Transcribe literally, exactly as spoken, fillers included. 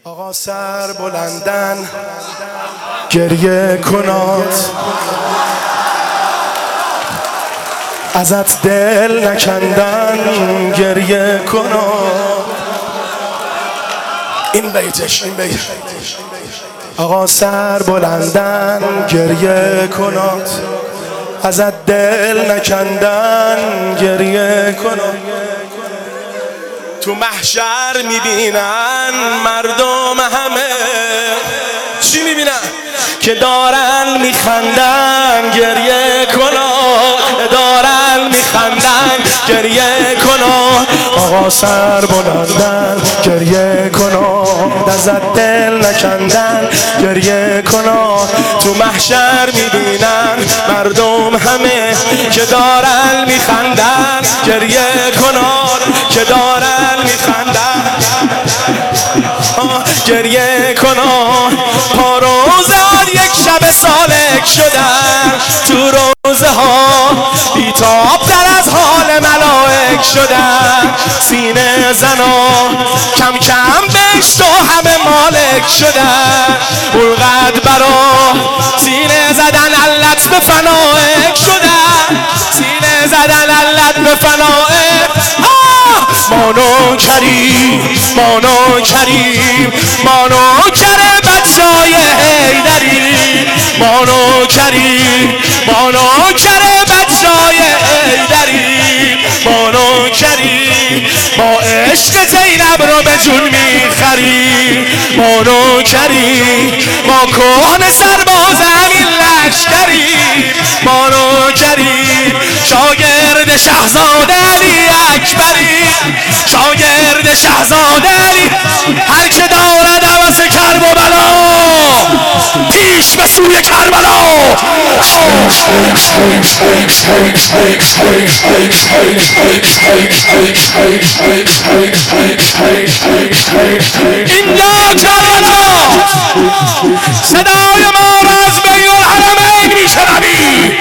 آقا سر بلندن گریه کنات، ازت دل نکندن گریه کنات. این بیتش این بیت. آقا سر بلندن گریه کنات، ازت دل نکندن گریه کنات. تو محشر میبینن مردم همه چی میبینن؟ که دارن میخندن گریه کنن، دارن میخندن گریه کنن. آقا سر بلندن گریه کنن، ازت دل نکندن گریه کنن. تو محشر میبینن مردم همه که دارن میخندن گریه کنن، که دارن میخندن گریه کنن. پا روزان یک شب سالک شدن، تو روزه ها بیتاب در از حال ملائک شدن. سینه زنا کم کم بهشت و همه مالک شدن. اونقدر برا سینه زدن علت به فنائک شدن، سینه زدن علت به فنائک. مانو کریم مانو کریم مانو کریم بچای حیدری، مانو کریم مانو کریم بچای حیدری، مانو کریم ما عشق زینب رو به جون میخریم. مانو کریم ما کهن سرباز همین لشکریم. مانو کریم شاگرد شهزاده علی اکبری، شاگرد شهزاده علی. هر که دارد هوس کرب و بلا پیش به سوی کربلا. اینجا کربلا صدای ما را از بین الحرمین میشنوی.